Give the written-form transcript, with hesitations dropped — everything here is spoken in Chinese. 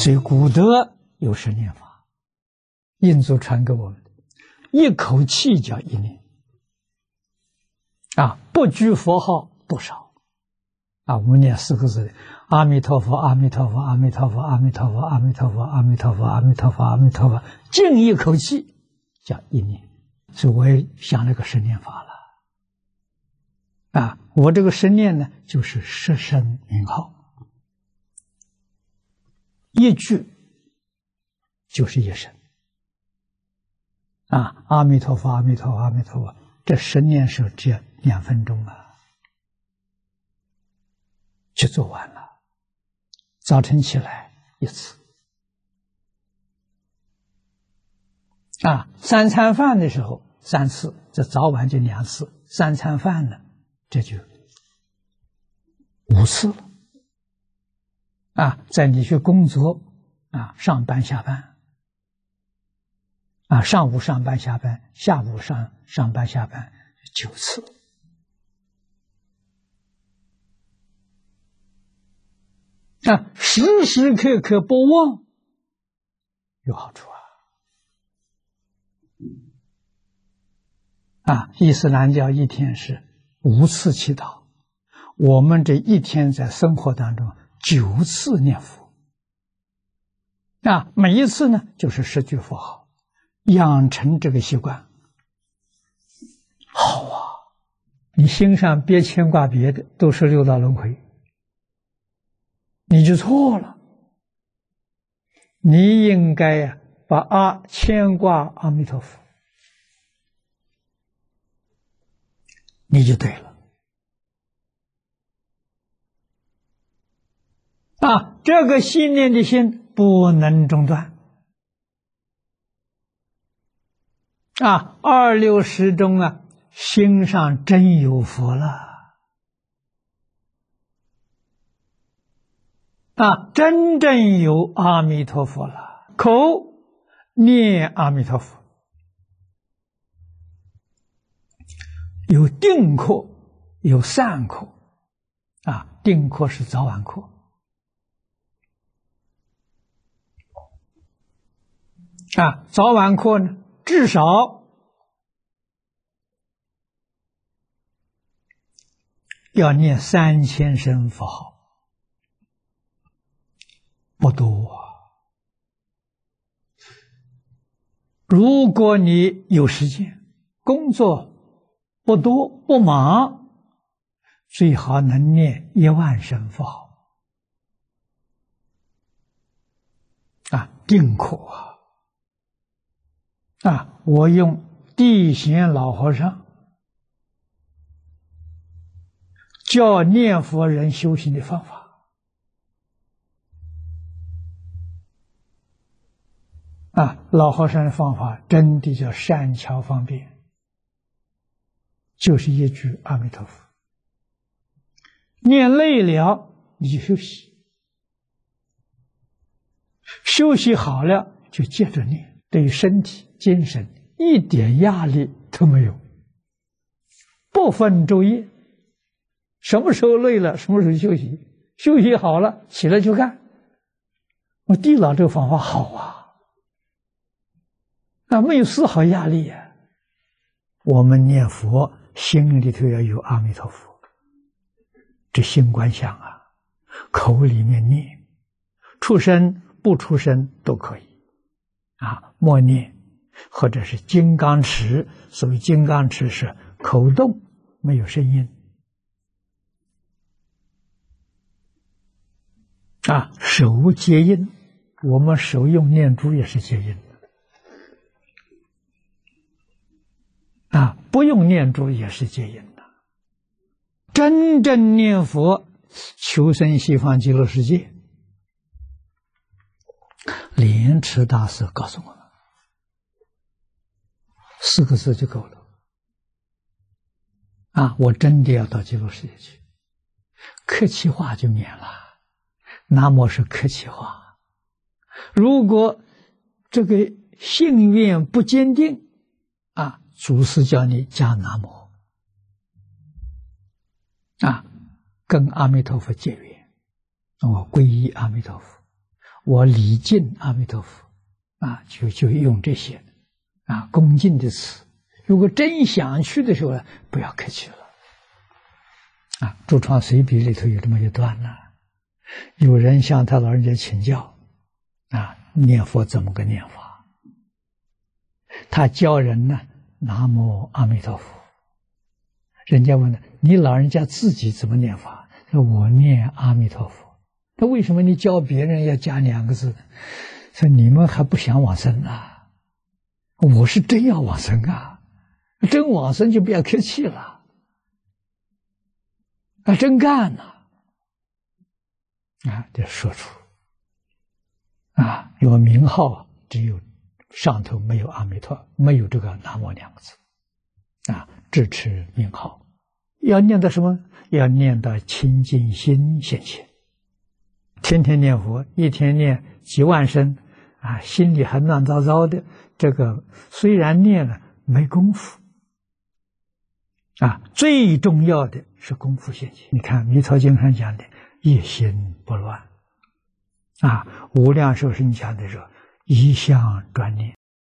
所以古德有10念法，印祖传给我们的，一口气叫1念不拘佛号多少我们念4个字的阿弥陀佛，阿弥陀佛，阿弥陀佛，阿弥陀佛，阿弥陀佛，阿弥陀佛，阿弥陀佛，阿弥陀佛，静一口气叫1念。所以我也想了个10念法了我这个10念呢，就是十声名号，一句就是1声阿弥陀佛，阿弥陀佛，阿弥陀佛，这10念是只要2分钟就做完了。早晨起来1次3餐饭的时候3次，这早晚就2次，3餐饭呢，这就5次了在你去工作上班下班上午上班下班，下午上班下班9次时时刻刻不忘有好处伊斯兰教一天是5次祈祷，我们这一天在生活当中9次念佛每一次呢就是10句佛号，养成这个习惯好你心上别牵挂别的，都是六道轮回，你就错了。你应该把牵挂阿弥陀佛，你就对了这个信念的心不能中断260中心上真有佛了真正有阿弥陀佛了，口念阿弥陀佛，有定课，有散课定课是早晚课早晚课呢至少要念3000声佛号，不多如果你有时间，工作不多不忙，最好能念10000声佛号定课我用地贤老和尚教念佛人修行的方法老和尚的方法真的叫善巧方便，就是一句阿弥陀佛，念累了你就休息，休息好了就接着念，对身体精神一点压力都没有，不分昼夜，什么时候累了什么时候休息，休息好了起来就干。我地老这个方法好没有丝毫压力我们念佛心里头要有阿弥陀佛，这心观想口里面念，出声不出声都可以默念，或者是金刚持。所谓金刚持是口动没有声音手接音，我们手用念珠也是接音不用念珠也是接音的。真正念佛求生西方极乐世界，莲池大师告诉我们4个字就够了我真的要到极乐世界去，客气话就免了。南无是客气话，如果这个信愿不坚定祖师叫你加南无跟阿弥陀佛结缘，我皈依阿弥陀佛， 我礼敬阿弥陀佛啊，就用这些啊恭敬的词。如果真想去的时候，不要客气了啊。《住窗随笔》里头有这么一段呢，有人向他老人家请教啊，念佛怎么个念法？他教人呢，南无阿弥陀佛。人家问他，你老人家自己怎么念法？说我念阿弥陀佛。那为什么你教别人要加2个字呢？说你们还不想往生啊？我是真要往生啊！真往生就不要客气了啊！真干呐！啊，就说出啊，因为名号只有上头没有阿弥陀，没有这个南无2个字啊，支持名号。要念到什么？要念到清净心现前。天天念佛，一天念几万声啊，心里还乱糟糟的。这个虽然念了，没功夫啊。最重要的是功夫现前。你看《弥陀经》上讲的“一心不乱”啊，《无量寿经》讲的是“一向专念”。